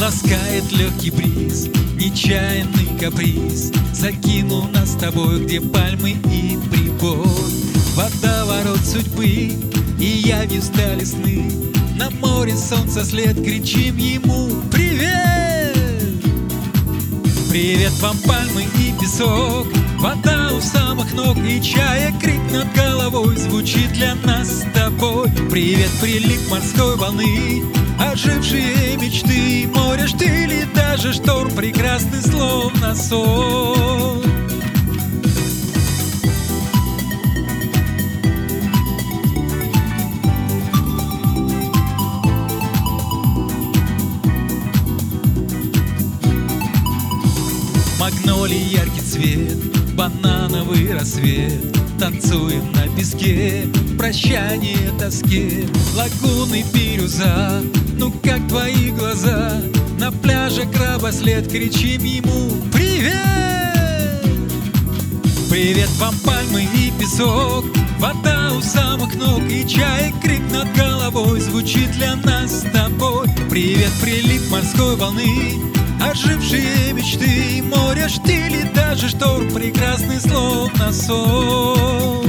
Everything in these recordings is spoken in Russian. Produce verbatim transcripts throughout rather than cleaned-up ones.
Ласкает легкий бриз, нечаянный каприз закинул нас с тобой, где пальмы и прибой. Водоворот судьбы, и явью стали сны. На море солнца след, кричим ему привет! Привет вам, пальмы и песок, вода у самых ног, и чая крик над головой звучит для нас с тобой. Привет, прилив морской волны, ожившие мечты, море, штиль и даже шторм прекрасный, словно сон. Магнолий яркий цвет, банановый рассвет, танцуем на песке, прощание тоске. Лагуны бирюза, ну как твои глаза, на пляже краба след, кричим ему привет! Привет вам, пальмы и песок, вода у самых ног, и чай крик над головой звучит для нас с тобой. Привет, прилив морской волны, ожившие мечты, море, штиль и даже шторм прекрасный, словно сон.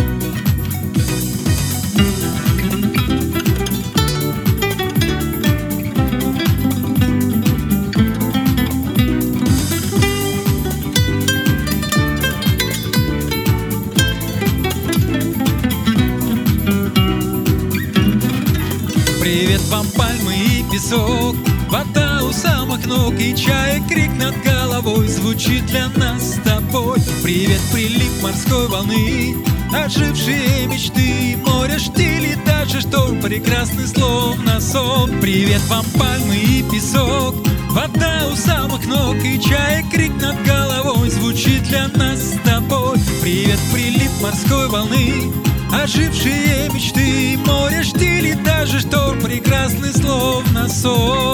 Привет вам, пальмы и песок, вода у самых ног, и чай крик над головой звучит для нас с тобой. Привет, прилив морской волны, ожившие мечты, море, штиль и даже шторм прекрасный, словно сон. Привет вам, пальмы и песок, вода у самых ног, и чай крик над головой звучит для нас с тобой. Привет, прилив морской волны, ожившие мечты, море, штиль и даже шторм прекрасный, словно сон.